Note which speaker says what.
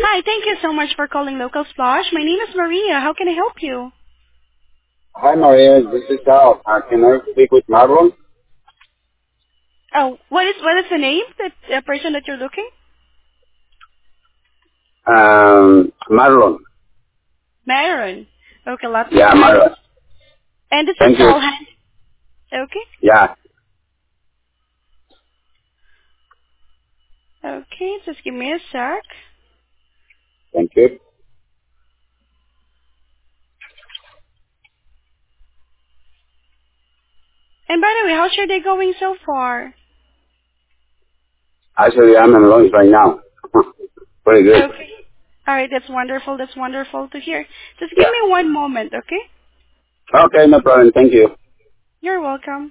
Speaker 1: Hi, thank you so much for calling Local Splash. My name is Maria. How can I help you?
Speaker 2: Hi, Maria. This is Al. Can I speak with Marlon?
Speaker 1: Oh, what is the name that the person that you're looking?
Speaker 2: Marlon.
Speaker 1: Maron. Okay, let me
Speaker 2: Yeah,
Speaker 1: try.
Speaker 2: Marlon.
Speaker 1: And this is
Speaker 2: Thank you.
Speaker 1: all. Okay.
Speaker 2: Yeah.
Speaker 1: Okay, just give me a sec.
Speaker 2: Thank you.
Speaker 1: And by the way, how's your day going so far?
Speaker 2: Actually, I'm in lunch right now. Pretty good.
Speaker 1: Okay. All right, that's wonderful. That's wonderful to hear. Just give
Speaker 2: Yeah.
Speaker 1: me one moment, okay?
Speaker 2: Okay, no problem. Thank you.
Speaker 1: You're welcome.